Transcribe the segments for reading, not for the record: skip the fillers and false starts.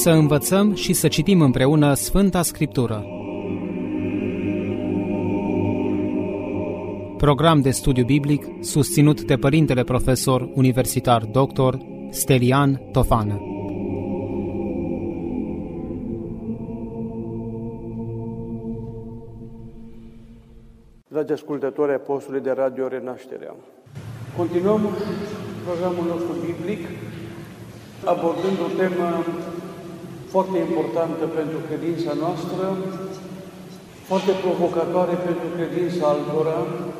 Să învățăm și să citim împreună Sfânta Scriptură. Program de studiu biblic susținut de Părintele Profesor Universitar Dr. Stelian Tofană. Dragi ascultători ai postului de Radio Renașterea, continuăm programul nostru biblic abordând o temă foarte importantă pentru credința noastră, foarte provocatoare pentru credința altora,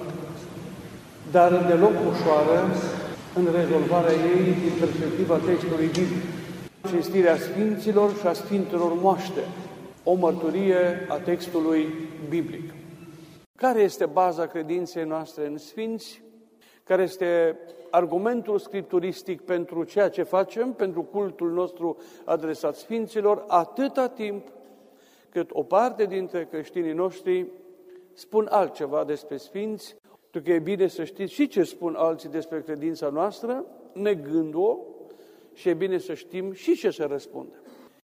dar deloc ușoară în rezolvarea ei din perspectiva textului biblic. Cinstirea Sfinților și a Sfintelor Moaște, o mărturie a textului biblic. Care este baza credinței noastre în Sfinți? Care este argumentul scripturistic pentru ceea ce facem, pentru cultul nostru adresat Sfinților, atâta timp cât o parte dintre creștinii noștri spun altceva despre Sfinți, pentru că e bine să știți și ce spun alții despre credința noastră, negând-o, și e bine să știm și ce să răspundem.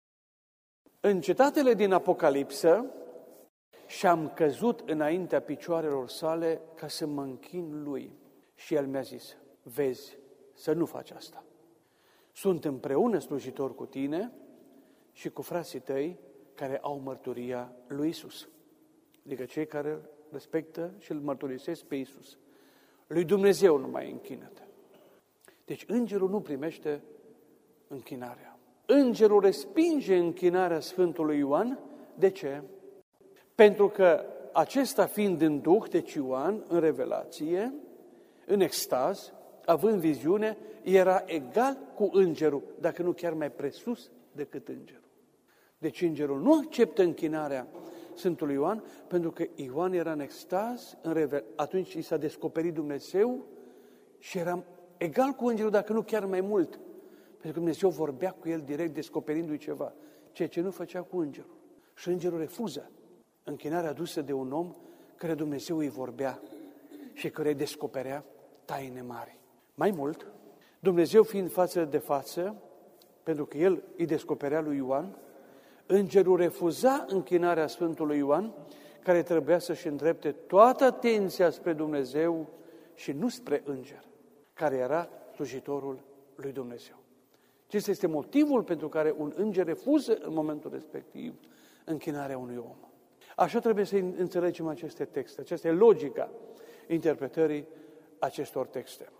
În cetatele din Apocalipsă, și-am căzut înaintea picioarelor sale ca să mă închin lui. Și el mi-a zis, vezi, să nu faci asta. Sunt împreună slujitor cu tine și cu frații tăi care au mărturia lui Isus. Adică cei care respectă și îl mărturisesc pe Isus. Lui Dumnezeu nu mai închină-te. Deci îngerul nu primește închinarea. Îngerul respinge închinarea Sfântului Ioan. De ce? Pentru că acesta fiind în duh, deci Ioan, în revelație, în extaz, având viziune, era egal cu îngerul, dacă nu chiar mai presus decât îngerul. Deci îngerul nu acceptă închinarea Sfântului Ioan, pentru că Ioan era în extaz, atunci i s-a descoperit Dumnezeu și era egal cu îngerul, dacă nu chiar mai mult. Pentru că Dumnezeu vorbea cu el direct, descoperindu-i ceva, ceea ce nu făcea cu îngerul. Și îngerul refuză închinarea adusă de un om care Dumnezeu îi vorbea și care îi descoperea taine mari. Mai mult, Dumnezeu fiind față de față, pentru că el îi descoperea lui Ioan, îngerul refuza închinarea Sfântului Ioan, care trebuia să-și îndrepte toată atenția spre Dumnezeu și nu spre înger, care era slujitorul lui Dumnezeu. Acesta este motivul pentru care un înger refuză în momentul respectiv închinarea unui om. Așa trebuie să înțelegem aceste texte. Aceasta e logica interpretării acestor texte.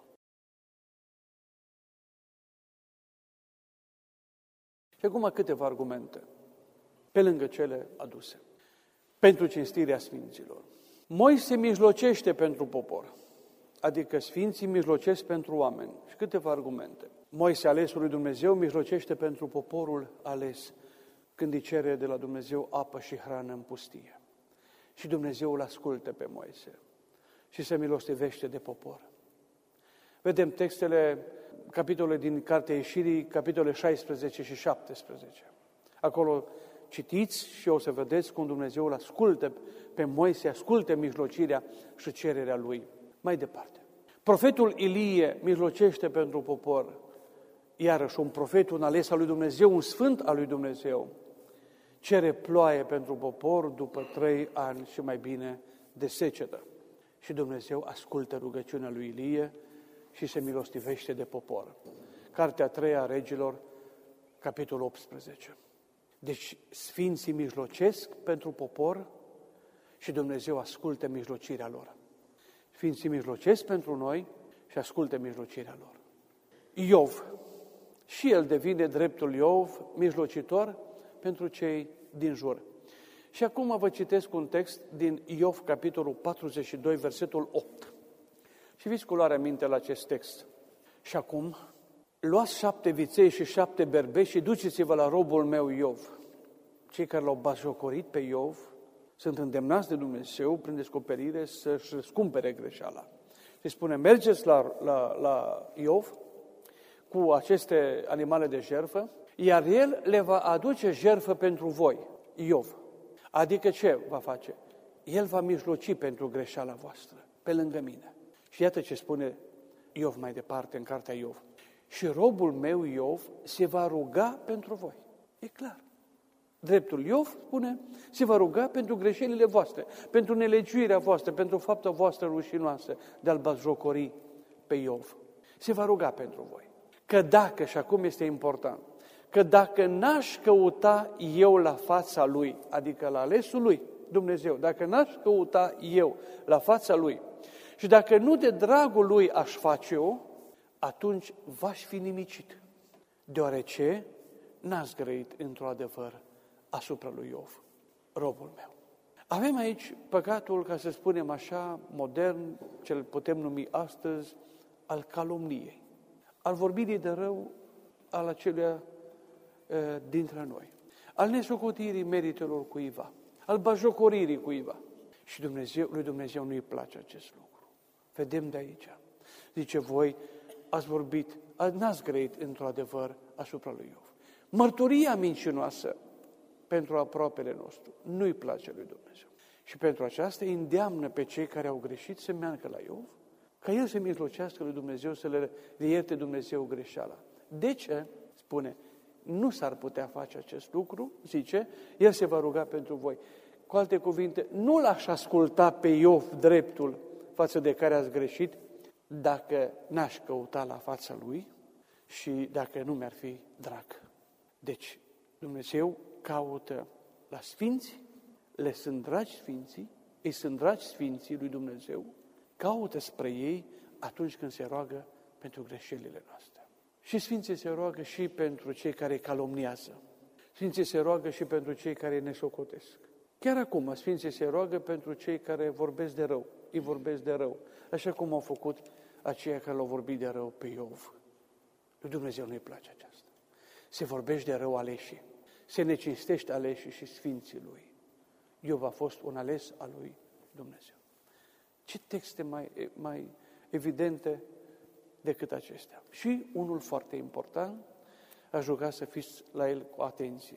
Și acum câteva argumente, pe lângă cele aduse, pentru cinstirea Sfinților. Moise mijlocește pentru popor, adică Sfinții mijlocesc pentru oameni. Și câteva argumente. Moise, alesul lui Dumnezeu, mijlocește pentru poporul ales, când îi cere de la Dumnezeu apă și hrană în pustie. Și Dumnezeu îl ascultă pe Moise și se milostivește de popor. Vedem textele, capitolele din Cartea Ieșirii, capitolele 16 și 17. Acolo citiți și o să vedeți cum Dumnezeu îl ascultă pe Moise, ascultă mijlocirea și cererea lui. Mai departe. Profetul Ilie mijlocește pentru popor, iarăși un profet, un ales al lui Dumnezeu, un sfânt al lui Dumnezeu, cere ploaie pentru popor după 3 ani și mai bine de secetă. Și Dumnezeu ascultă rugăciunea lui Ilie și se milostivește de popor. Cartea 3 a Regilor, capitolul 18. Deci Sfinții mijlocesc pentru popor și Dumnezeu ascultă mijlocirea lor. Sfinții mijlocesc pentru noi și ascultă mijlocirea lor. Iov, și el devine dreptul Iov, mijlocitor pentru cei din jur. Și acum vă citesc un text din Iov, capitolul 42, versetul 8. Și fiți cu luarea minte la acest text. Și acum, luați 7 viței și 7 berbeși și duceți-vă la robul meu Iov. Cei care l-au batjocorit pe Iov sunt îndemnați de Dumnezeu prin descoperire să-și răscumpere greșeala. Și spune, mergeți la Iov cu aceste animale de jertfă, iar el le va aduce jertfă pentru voi, Iov. Adică ce va face? El va mijloci pentru greșeala voastră, pe lângă mine. Și iată ce spune Iov mai departe în cartea Iov. Și robul meu Iov se va ruga pentru voi. E clar. Dreptul Iov spune, se va ruga pentru greșelile voastre, pentru nelegiuirea voastră, pentru fapta voastră rușinoasă de a-l batjocori pe Iov. Se va ruga pentru voi. Că dacă, și acum este important, că dacă n-aș căuta eu la fața lui, adică la alesul lui, Dumnezeu, dacă n-aș căuta eu la fața lui și dacă nu de dragul lui aș face-o, atunci v-aș fi nimicit, deoarece n-ați grăit într-o adevăr asupra lui Iov, robul meu. Avem aici păcatul, ca să spunem așa, modern, ce-l putem numi astăzi, al calomniei, al vorbirii de rău al acelea dintre noi, al nesocotirii meritelor cuiva, al bajocoririi cuiva. Și lui Dumnezeu nu-i place acest lucru. Vedem de aici. Zice, voi ați vorbit, n-ați grăit într-o adevăr asupra lui Iov. Mărturia mincinoasă pentru aproapele nostru nu-i place lui Dumnezeu. Și pentru aceasta îndeamnă pe cei care au greșit să meargă la Iov, ca el să mijlocească lui Dumnezeu, să le ierte Dumnezeu greșeala. De ce? Spune, nu s-ar putea face acest lucru, zice, el se va ruga pentru voi. Cu alte cuvinte, nu l-aș asculta pe Iov dreptul față de care ați greșit, dacă n-aș căuta la fața lui și dacă nu mi-ar fi drag. Deci, Dumnezeu caută la sfinți, le sunt dragi sfinții, îi sunt dragi sfinții lui Dumnezeu, caută spre ei atunci când se roagă pentru greșelile noastre. Și sfinții se roagă și pentru cei care calomniază. Sfinții se roagă și pentru cei care ne socotesc. Chiar acum, sfinții se roagă pentru cei care vorbesc de rău, îi vorbesc de rău, așa cum au făcut aceia care l-au vorbit de rău pe Iov. Lui Dumnezeu nu-i place aceasta. Se vorbește de rău aleșii, se necinstește aleșii și sfinții lui. Iov a fost un ales al lui Dumnezeu. Ce texte mai evidente decât acestea? Și unul foarte important, aș ruga să fiți la el cu atenție.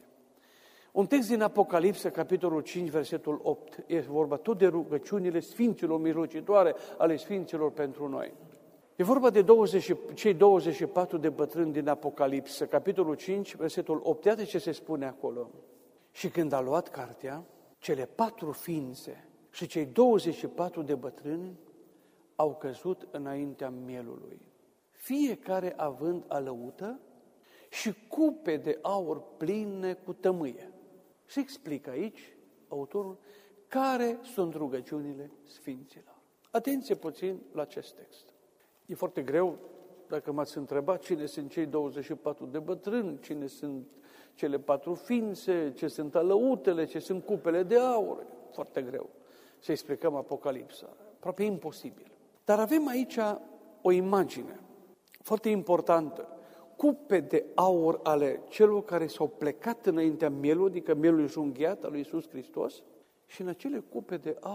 Un text din Apocalipsă, capitolul 5, versetul 8, este vorba tot de rugăciunile sfinților mijlocitoare ale sfinților pentru noi. E vorba de cei 24 de bătrâni din Apocalipsă, capitolul 5, versetul 8, iată ce se spune acolo. Și când a luat cartea, cele 4 ființe și cei 24 de bătrâni au căzut înaintea mielului, fiecare având alăută și cupe de aur pline cu tămâie. Și explică aici autorul care sunt rugăciunile sfinților. Atenție puțin la acest text. E foarte greu, dacă m-ați întrebat cine sunt cei 24 de bătrâni, cine sunt cele 4 ființe, ce sunt alăutele, ce sunt cupele de aur. Foarte greu să explicăm Apocalipsa. Aproape imposibil. Dar avem aici o imagine foarte importantă. Cupe de aur ale celor care s-au plecat înaintea mielului, adică mielul junghiat al lui Iisus Hristos, și în acele cupe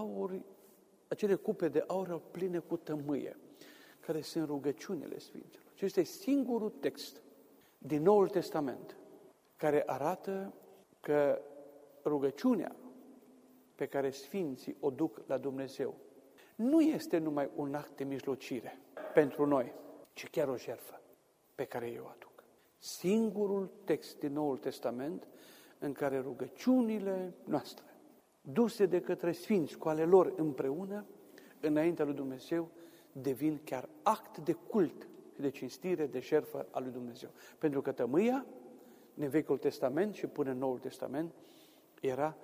de aur au pline cu tămâie, care sunt rugăciunile sfinților. Și este singurul text din Noul Testament care arată că rugăciunea pe care sfinții o duc la Dumnezeu nu este numai un act de mijlocire pentru noi, ci chiar o jertfă pe care eu o aduc. Singurul text din Noul Testament în care rugăciunile noastre, duse de către sfinți cu ale lor împreună, înaintea lui Dumnezeu, devin chiar act de cult, de cinstire, de jertfă a lui Dumnezeu. Pentru că tămâia, în Vechiul Testament și până în Noul Testament, era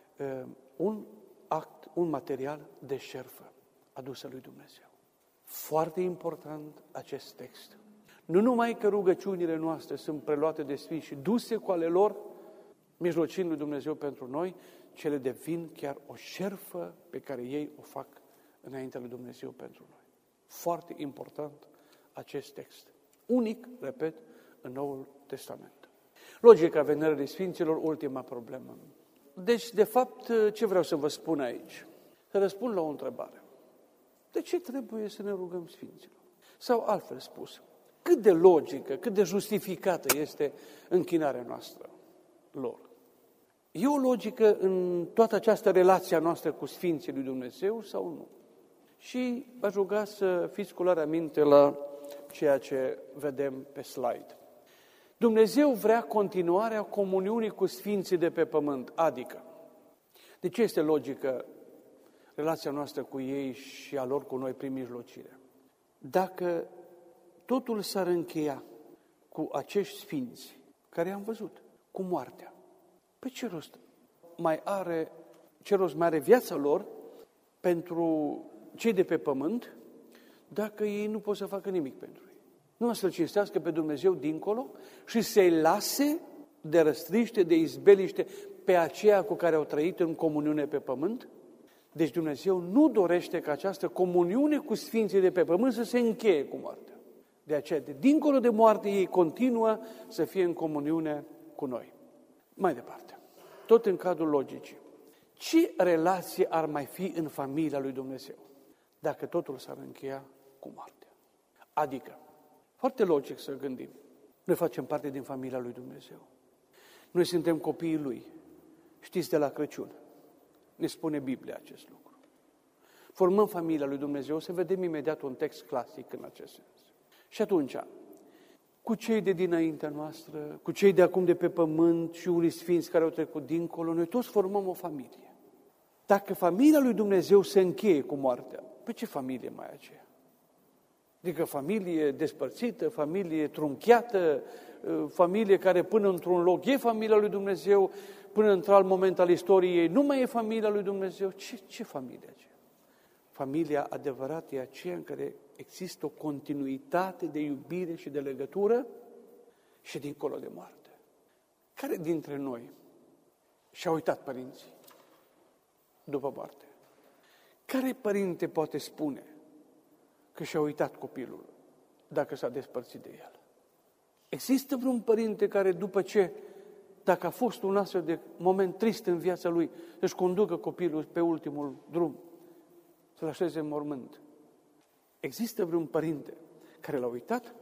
un material de jertfă adusă lui Dumnezeu. Foarte important acest text. Nu numai că rugăciunile noastre sunt preluate de sfinți și duse cu ale lor, mijlocind lui Dumnezeu pentru noi, cele devin chiar o jertfă pe care ei o fac înaintea lui Dumnezeu pentru noi. Foarte important acest text. Unic, repet, în Noul Testament. Logica venerării sfinților, ultima problemă. Deci, de fapt, ce vreau să vă spun aici? Să răspund la o întrebare. De ce trebuie să ne rugăm sfinților? Sau altfel spus, cât de logică, cât de justificată este închinarea noastră lor? E o logică în toată această relație a noastră cu Sfinții lui Dumnezeu sau nu? Și v-aș ruga să fiți cu luarea minte la ceea ce vedem pe slide. Dumnezeu vrea continuarea comuniunii cu sfinții de pe pământ, adică, de ce este logică relația noastră cu ei și a lor cu noi prin mijlocire? Dacă totul s-ar încheia cu acești sfinți care i-am văzut, cu moartea, pe ce rost mai are viața lor pentru cei de pe pământ dacă ei nu pot să facă nimic pentru ei? Nu să-L cinstească pe Dumnezeu dincolo și să-i lase de răstriște, de izbeliște pe aceia cu care au trăit în comuniune pe pământ? Deci Dumnezeu nu dorește ca această comuniune cu sfinții de pe pământ să se încheie cu moartea. De aceea, dincolo de moarte, ei continuă să fie în comuniune cu noi. Mai departe, tot în cadrul logicii, ce relație ar mai fi în familia lui Dumnezeu dacă totul s-ar încheia cu moartea? Adică, foarte logic să gândim, noi facem parte din familia lui Dumnezeu. Noi suntem copiii Lui. Știți, de la Crăciun ne spune Biblia acest lucru. Formăm familia lui Dumnezeu, să vedem imediat un text clasic în acest sens. Și atunci, cu cei de dinaintea noastră, cu cei de acum de pe pământ și unii sfinți care au trecut dincolo, noi toți formăm o familie. Dacă familia lui Dumnezeu se încheie cu moartea, pe ce familie mai e aceea? Adică familie despărțită, familie trunchiată, familie care până într-un loc e familia lui Dumnezeu, până într-alt moment al istoriei nu mai e familia lui Dumnezeu. Ce familie aceea? Familia adevărată e aceea în care există o continuitate de iubire și de legătură și dincolo de moarte. Care dintre noi și-a uitat părinții după moarte? Care părinte poate spune că și-a uitat copilul dacă s-a despărțit de el? Există vreun părinte care dacă a fost un astfel de moment trist în viața lui, să-și conducă copilul pe ultimul drum, să-l așeze în mormânt? Există vreun părinte care l-a uitat?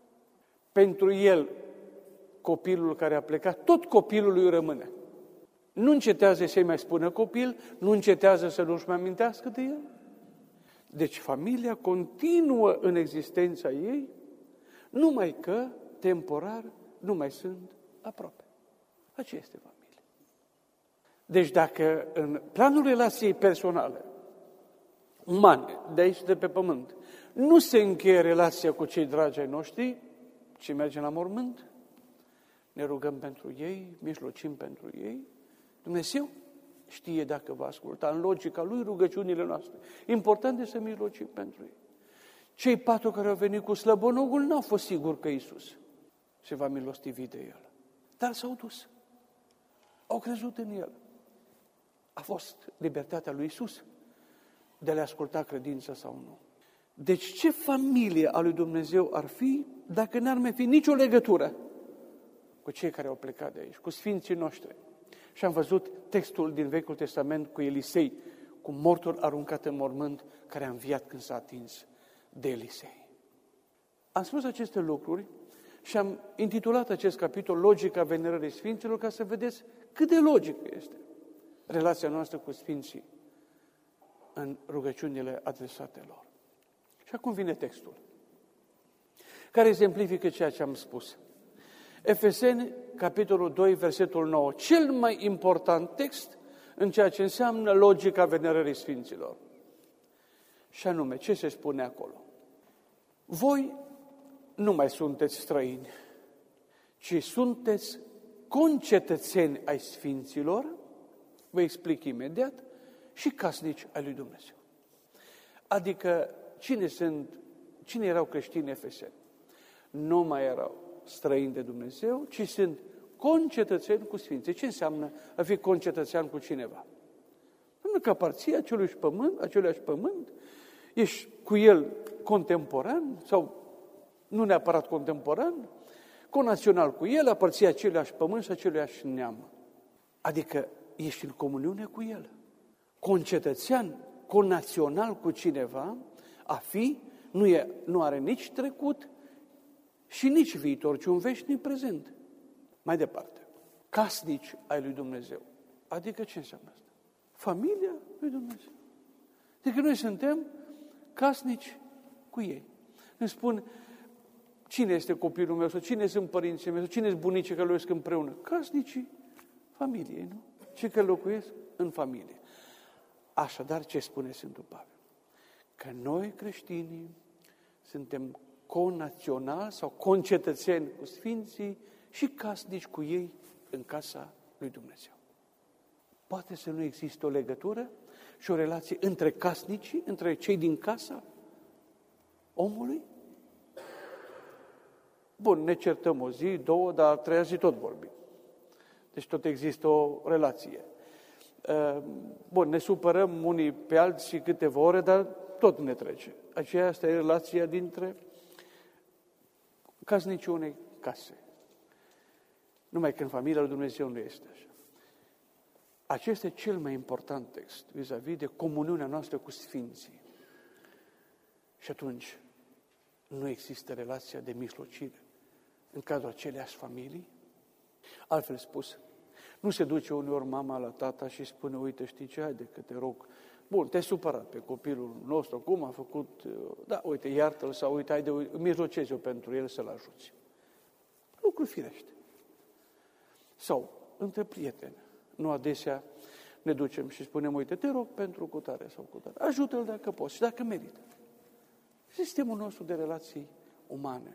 Pentru el, copilul care a plecat, tot copilul lui rămâne. Nu încetează să-i mai spună copil, nu încetează să nu-și mai amintească de el. Deci familia continuă în existența ei, numai că, temporar, nu mai sunt aproape. Aceea este familia. Deci dacă în planul relației personale, umane, de aici de pe pământ, nu se încheie relația cu cei dragi ai noștri, ci mergem la mormânt, ne rugăm pentru ei, mijlocim pentru ei, Dumnezeu știe dacă va asculta în logica Lui rugăciunile noastre. Important este să mijlocim pentru ei. Cei 4 care au venit cu slăbănogul n-au fost siguri că Iisus se va milostivi de el. Dar s-au dus. Au crezut în el. A fost libertatea lui Iisus de a le asculta credința sau nu. Deci ce familie a lui Dumnezeu ar fi dacă n-ar mai fi nicio legătură cu cei care au plecat de aici, cu sfinții noștri? Și am văzut textul din Vechiul Testament cu Elisei, cu mortul aruncat în mormânt, care a înviat când s-a atins de Elisei. Am spus aceste lucruri și am intitulat acest capitol Logica venerării sfinților, ca să vedeți cât de logică este relația noastră cu sfinții în rugăciunile adresate lor. Și acum vine textul, care exemplifică ceea ce am spus. Efeseni, capitolul 2, versetul 9, cel mai important text în ceea ce înseamnă logica venerării sfinților. Și anume, ce se spune acolo? Voi nu mai sunteți străini, ci sunteți concetățeni ai sfinților, vă explic imediat, și casnici ai lui Dumnezeu. Adică, cine erau creștini efeseni? Nu mai erau străini de Dumnezeu, ci sunt concetățeni cu sfinții. Ce înseamnă a fi concetățean cu cineva? Înseamnă că aparții același pământ, ești cu el contemporan, sau nu neapărat contemporan, conațional cu el, aparții același pământ și același neam. Adică ești în comuniune cu el. Concetățean, conațional cu cineva, a fi, nu are nici trecut și nici viitor, ci un veșnic prezent. Mai departe, casnici ai lui Dumnezeu. Adică ce înseamnă asta? Familia lui Dumnezeu. Adică noi suntem casnici cu ei. Îmi spun, Cine este copilul meu? Sau cine sunt părinții mei? Sau cine sunt bunicii care locuiesc împreună? Casnicii familiei, nu? Cei care locuiesc în familie. Așadar, ce spune Sfântul Pavel? Că noi, creștinii, suntem conaționali sau concetățeni cu Sfinții și casnici cu ei în casa lui Dumnezeu. Poate să nu existe o legătură și o relație între casnicii, între cei din casa omului? Bun, ne certăm o zi, două, dar a treia zi tot vorbim. Deci tot există o relație. Bun, ne supărăm unii pe alții câteva ore, dar tot ne trece. Asta e relația dintre casnicii unei case. Numai că în familia lui Dumnezeu nu este așa. Acesta e cel mai important text vis-a-vis de comuniunea noastră cu Sfinții. Și atunci nu există relația de mijlocire în cadrul aceleași familii? Altfel spus, nu se duce uneori mama la tata și spune, uite, știi ce, haide că te rog, bun, te-ai supărat pe copilul nostru, cum a făcut, da, uite, iartă-l sau uite, haide, mijlocezi-o pentru el să-l ajuți. Lucru firește. Sau, între prieteni, nu adesea ne ducem și spunem, uite, te rog pentru cutare sau cutare, ajută-l dacă poți și dacă merită. Sistemul nostru de relații umane.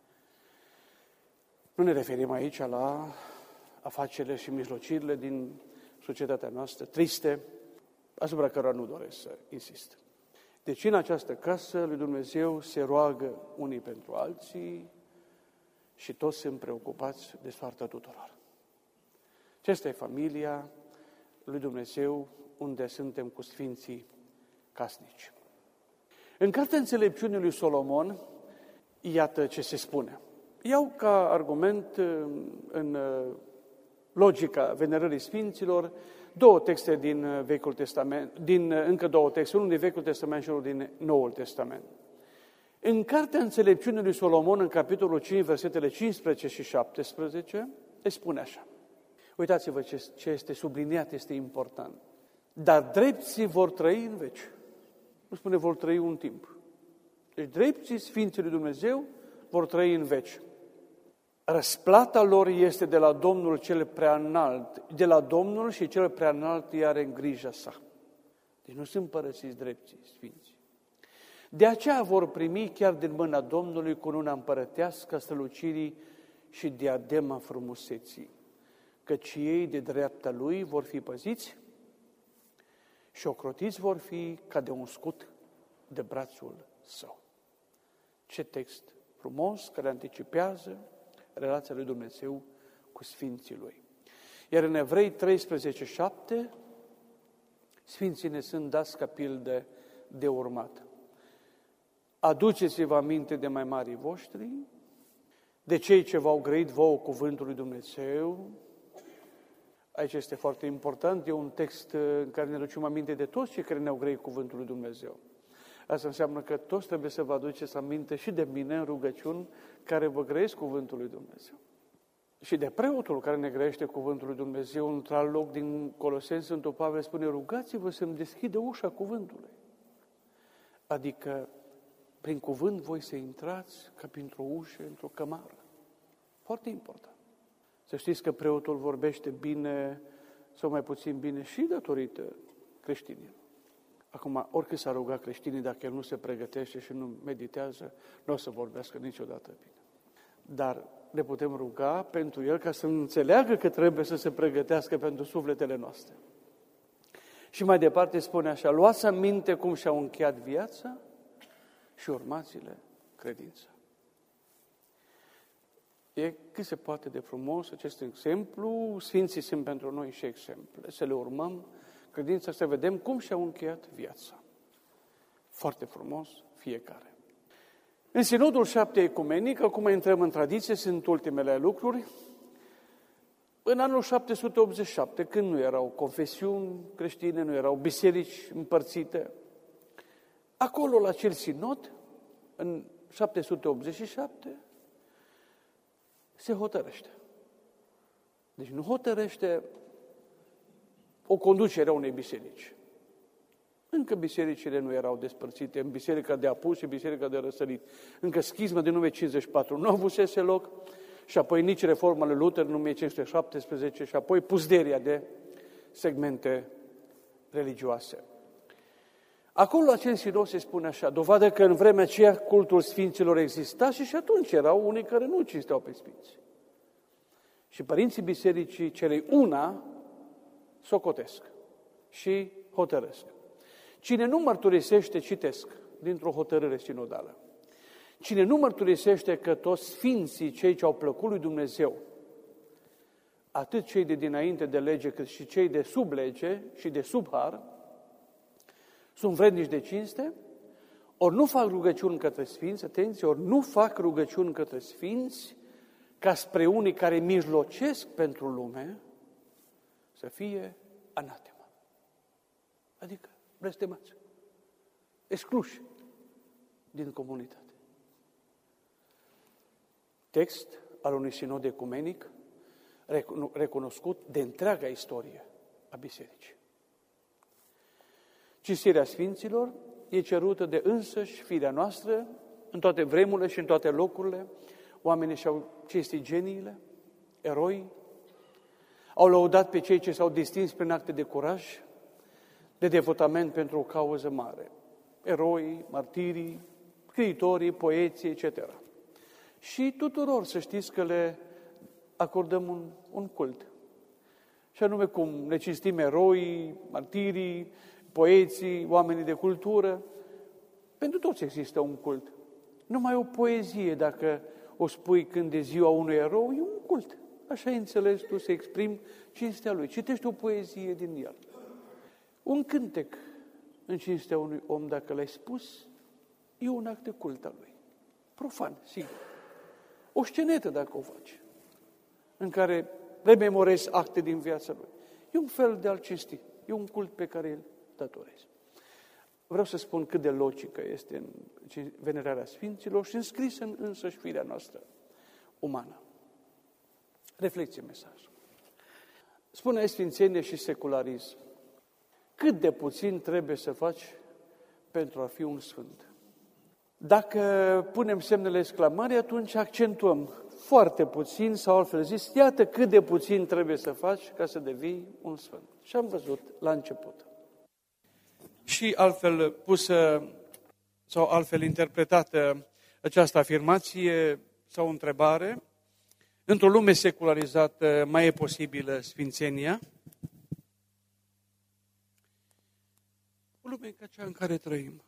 Nu ne referim aici la afacerile și mijlocirile din societatea noastră, triste, asupra cărora nu doresc să insist. Deci în această casă lui Dumnezeu se roagă unii pentru alții și toți sunt preocupați de soarta tuturor. Aceasta e familia lui Dumnezeu unde suntem cu Sfinții casnici. În Cartea Înțelepciunii lui Solomon, iată ce se spune. Iau ca argument în logica venerării Sfinților două texte din Vechiul Testament, încă două texte, unul din Vechiul Testament și unul din Noul Testament. În Cartea Înțelepciunii lui Solomon, în capitolul 5, versetele 15 și 17, îi spune așa. Uitați-vă ce este subliniat, este important. Dar drepții vor trăi în veci. Nu spune vor trăi un timp. Deci drepții Sfinții lui Dumnezeu vor trăi în veci. Răsplata lor este de la Domnul cel preanalt, de la Domnul și cel preanalt îi are în grija sa. Deci nu sunt părăsiți drepții Sfinții. De aceea vor primi chiar din mâna Domnului cununa împărătească, strălucirii și diadema frumuseții, căci ei de dreapta lui vor fi păziți și ocrotiți vor fi ca de un scut de brațul său. Ce text frumos care anticipează relația lui Dumnezeu cu Sfinții Lui. Iar în Evrei 13:7, Sfinții ne sunt dați ca pildă de urmat. Aduceți-vă aminte de mai marii voștri, de cei ce v-au grăit vouă cuvântul lui Dumnezeu. Aici este foarte important, e un text în care ne aducem aminte de toți cei care ne-au grăit cuvântul lui Dumnezeu. Asta înseamnă că toți trebuie să vă aduceți aminte și de mine în rugăciuni care vă grăiesc cuvântul lui Dumnezeu. Și de preotul care ne grăiește cuvântul lui Dumnezeu, într-un loc din Coloseni, Sfântul Pavel spune, rugați-vă să-mi deschidă ușa cuvântului. Adică, prin cuvânt voi să intrați ca printr-o ușă, într-o cămară. Foarte important. Să știți că preotul vorbește bine sau mai puțin bine și datorită creștinilor. Acum, oricât s-a rugat creștinii, dacă el nu se pregătește și nu meditează, nu o să vorbească niciodată bine. Dar ne putem ruga pentru el ca să înțeleagă că trebuie să se pregătească pentru sufletele noastre. Și mai departe spune așa, luați aminte cum și-au încheiat viața și urmați-le credința. E cât se poate de frumos acest exemplu, Sfinții sunt pentru noi și exemple, să le urmăm credința, să vedem cum și-au încheiat viața. Foarte frumos fiecare. În Sinodul 7 Ecumenic, acum intrăm în tradiție, sunt ultimele lucruri. În anul 787, când nu erau confesiuni creștine, nu erau biserici împărțite, acolo la acel sinod, în 787, se hotărăște. Deci nu hotărăște o conducere a unei biserici. Încă bisericile nu erau despărțite, în biserica de apus și biserica de răsărit. Încă schisma de nume 54 nu avusese loc și apoi nici reforma lui Luther în 1517 și apoi pusderia de segmente religioase. Acolo la acel sinod se spune așa, dovadă că în vremea aceea cultul sfinților exista și atunci erau unii care nu cinsteau pe sfinți. Și părinții bisericii celei una socotesc și hotărăsc. Cine nu mărturisește, citesc, dintr-o hotărâre sinodală, cine nu mărturisește că toți sfinții, cei ce au plăcut lui Dumnezeu, atât cei de dinainte de lege, cât și cei de sub lege și de sub har, sunt vrednici de cinste, ori nu fac rugăciuni către sfinți, atenție, ori nu fac rugăciuni către sfinți, ca spre unii care mijlocesc pentru lume, să fie anatema. Adică blestemați, excluși din comunitate. Text al unui sinod ecumenic recunoscut de întreaga istorie a bisericii. Cinstirea sfinților e cerută de însăși firea noastră, în toate vremurile și în toate locurile. Oamenii și-au cinstit geniile, eroi, au lăudat pe cei ce s-au distins prin acte de curaj, de devotament pentru o cauză mare. Eroi, martirii, scriitorii, poeții, etc. Și tuturor să știți că le acordăm un cult. Și anume cum ne cinstim eroii, martirii, poeții, oamenii de cultură. Pentru toți există un cult. Numai o poezie, dacă o spui când e ziua unui erou, e un cult. Așa ai înțeles tu să exprimi cinstea lui. Citești o poezie din el. Un cântec în cinstea unui om, dacă l-ai spus, e un act de cult al lui. Profan, sigur. O scenetă, dacă o faci, în care rememorezi acte din viața lui. E un fel de a-l cinsti. E un cult pe care îl datorezi. Vreau să spun cât de logică este în venerarea sfinților și înscrisă în însăși firea noastră umană. Reflecție mesajul. Spune sfințenie și secularism. Cât de puțin trebuie să faci pentru a fi un sfânt? Dacă punem semnele exclamării, atunci accentuăm foarte puțin sau altfel zis, iată cât de puțin trebuie să faci ca să devii un sfânt. Și am văzut la început. Și altfel pusă sau altfel interpretată această afirmație sau întrebare, într-o lume secularizată mai e posibilă sfințenia? O lume ca cea în care trăim,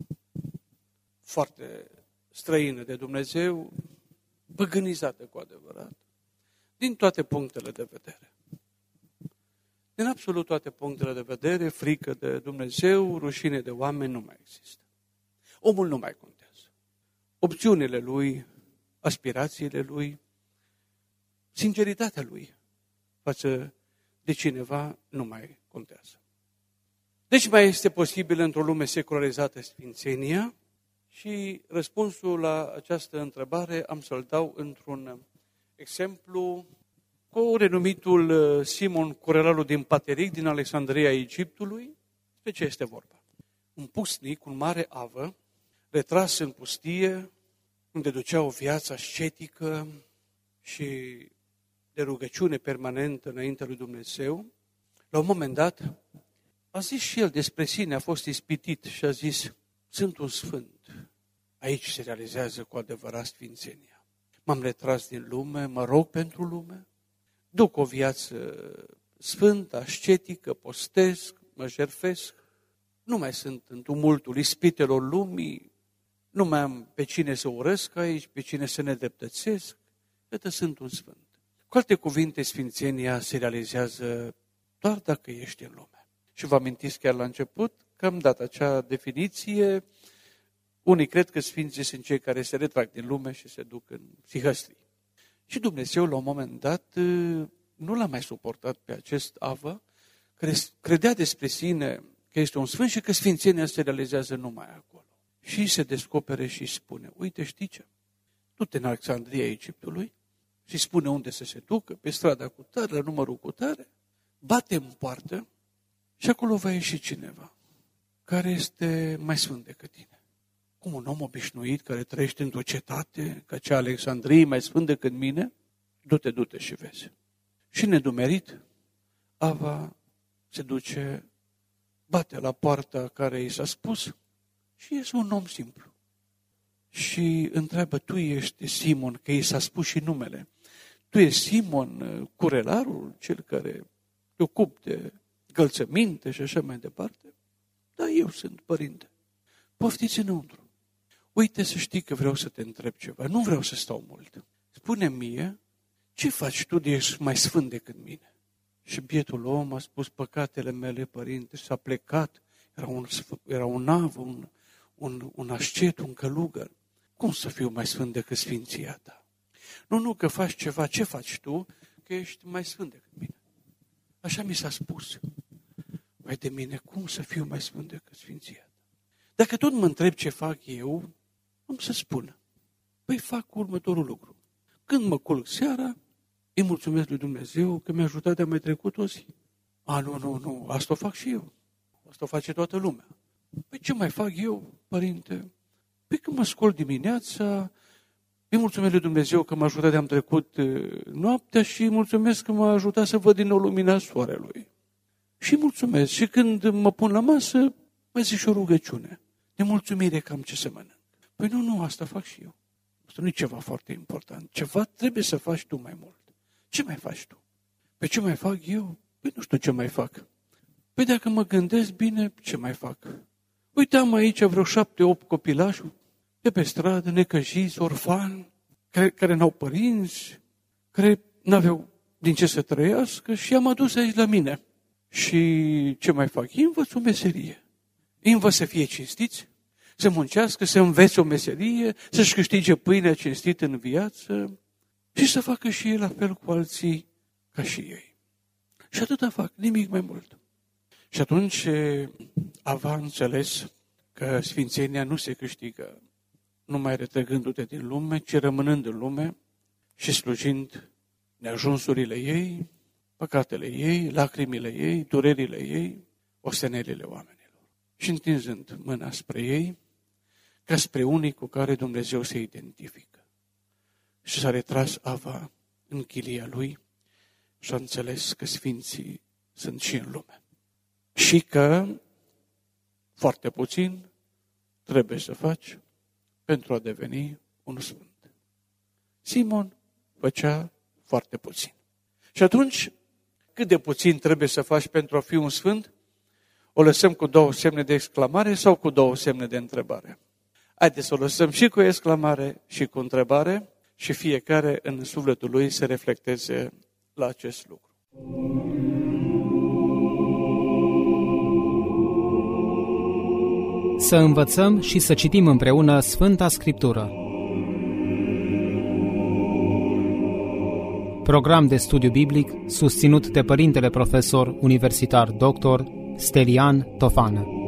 foarte străină de Dumnezeu, păgânizată cu adevărat, din toate punctele de vedere. Din absolut toate punctele de vedere, frică de Dumnezeu, rușine de oameni nu mai există. Omul nu mai contează. Opțiunile lui, aspirațiile lui, sinceritatea lui față de cineva nu mai contează. Deci mai este posibil într-o lume secularizată sfințenia? Și răspunsul la această întrebare am să-l dau într-un exemplu cu renumitul Simon Curelalul din Pateric, din Alexandria Egiptului. Despre ce este vorba? Un pusnic, un mare avă, retras în pustie, unde ducea o viață ascetică și de rugăciune permanentă înaintea lui Dumnezeu, la un moment dat a zis și el despre sine, a fost ispitit și a zis, sunt un sfânt. Aici se realizează cu adevărat sfințenia. M-am retras din lume, mă rog pentru lume, duc o viață sfântă, ascetică, postesc, mă jertfesc, nu mai sunt în tumultul ispitelor lumii, nu mai am pe cine să urăsc aici, pe cine să nedreptățesc, iată sunt un sfânt. Cu alte cuvinte, sfințenia se realizează doar dacă ești în lume. Și vă amintiți chiar la început că am dat acea definiție. Unii cred că sfinții sunt cei care se retrag din lume și se duc în sihăstrii. Și Dumnezeu, la un moment dat, nu l-a mai suportat pe acest avă, care credea despre sine că este un sfânt și că sfințenia se realizează numai acolo. Și se descopere și spune, uite, știi ce? Du-te în Alexandria Egiptului și spune unde să se ducă, pe strada cu tare, la numărul cu tare, bate în poartă și acolo va ieși cineva. care este mai sfânt decât tine. Cum un om obișnuit care trăiește într-o cetate, ca cea Alexandriei, mai sfânt decât mine, du-te și vezi. Și nedumerit, Ava se duce, bate la poarta care i s-a spus și iese un om simplu. Și întreabă, tu ești Simon, că i s-a spus și numele. Tu ești Simon, curelarul, cel care te ocupi de încălțăminte și așa mai departe? Da, eu sunt, părinte. Poftiți înăuntru. Uite să știi că vreau să te întreb ceva. Nu vreau să stau mult. Spune-mi mie, ce faci tu de ești mai sfânt decât mine? Și bietul om a spus, păcatele mele, părinte, și s-a plecat. Era un nav, un ascet, un călugăr. Cum să fiu mai sfânt decât sfinția ta? Nu, că faci ceva. Ce faci tu? Că ești mai sfânt decât mine. Așa mi s-a spus. Vai de mine, cum să fiu mai sfânt decât sfinția ta? Dacă tot mă întreb ce fac eu, am să spun. Păi fac următorul lucru. Când mă culc seara, îi mulțumesc lui Dumnezeu că mi-a ajutat de a mai trecut o zi. Nu, asta o fac și eu. Asta o face toată lumea. Păi ce mai fac eu, părinte? Păi când mă scol dimineața, îi mulțumesc lui Dumnezeu că m-a ajutat de a-mi trecut noaptea și îi mulțumesc că m-a ajutat să văd din nou lumina soarelui. Și mulțumesc. Și când mă pun la masă, mai zic și o rugăciune. De mulțumire că am ce să mănânc. Păi nu, asta fac și eu. Asta nu e ceva foarte important. Ceva trebuie să faci tu mai mult. Ce mai faci tu? Păi ce mai fac eu? Păi nu știu ce mai fac. Păi dacă mă gândesc bine, ce mai fac? Uite, am aici vreo 7-8 copilași de pe stradă, necăjiți, orfani, care n-au părinți, care n-aveau din ce să trăiască și i-am adus aici la mine. Și ce mai fac? Îi învăț o meserie. Îi învăț să fie cinstiți, să muncească, să învețe o meserie, să-și câștige pâinea cinstită în viață și să facă și ei la fel cu alții ca și ei. Și atâta fac, nimic mai mult. Și atunci Ava înțeles că sfințenia nu se câștigă numai retrăgându-te din lume, ci rămânând în lume și slujind neajunsurile ei, păcatele ei, lacrimile ei, durerile ei, ostenelile oamenilor. Și întinzând mâna spre ei, ca spre unii cu care Dumnezeu se identifică. Și s-a retras Ava în chilia lui și a înțeles că sfinții sunt și în lume. Și că foarte puțin trebuie să faci pentru a deveni un sfânt. Simon făcea foarte puțin. Și atunci, cât de puțin trebuie să faci pentru a fi un sfânt? O lăsăm cu 2 semne de exclamare sau cu 2 semne de întrebare? Haideți să o lăsăm și cu exclamare și cu întrebare și fiecare în sufletul lui să reflecteze la acest lucru. Să învățăm și să citim împreună Sfânta Scriptură. Program de studiu biblic susținut de Părintele Profesor Universitar Dr. Stelian Tofană.